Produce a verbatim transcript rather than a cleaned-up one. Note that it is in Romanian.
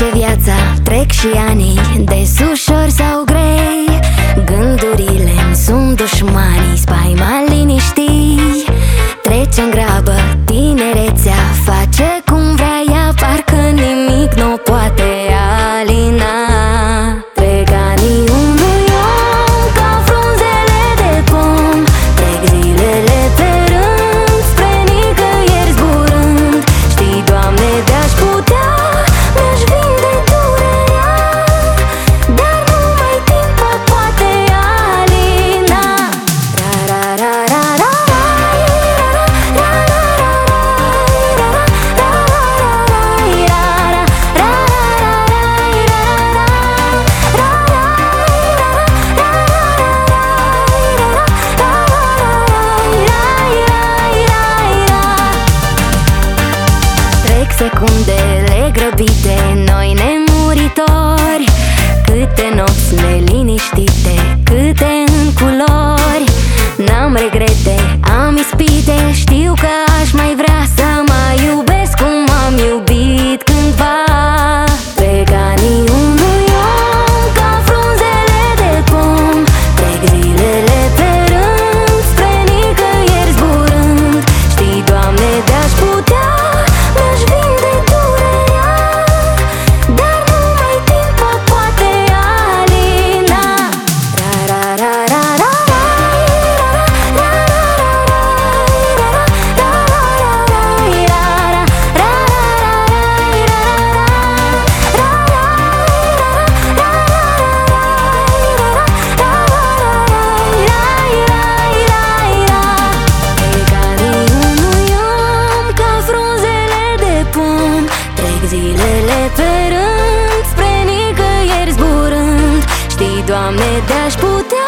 Trece viața, trec și anii, des ușor sau grei. Gândurile-mi sunt dușmanii, spaima liniștii. Trece în grabă tinerețea, face cum vrea ea, parcă nimic nu poate alina. Trec anii unui om ca frunzele de pom, trec zilele pe rând, spre nicăieri zburând. Știi, Doamne, de-aș putea, mi-aș vinde durerea, dar numai timpul poate alina. Ra-ra-ra-ra-ra, secundele grăbite, noi nemuritori. Câte nopți neliniștite, câte în culori. N-am regrete, am ispite, știu că aș mai vrea să mai iubesc cum am iubit cândva. Trec anii unui om ca frunzele de pom, trec zilele pe rând, spre nicăieri zburând. Știi, Doamne, de-aș putea, mi-aș vinde durerea, dar numai timpul poate alina. Ra-ra-ra-ra-ra, trec zilele pe rând, spre nicăieri zburând. Știi, Doamne, de-aș putea,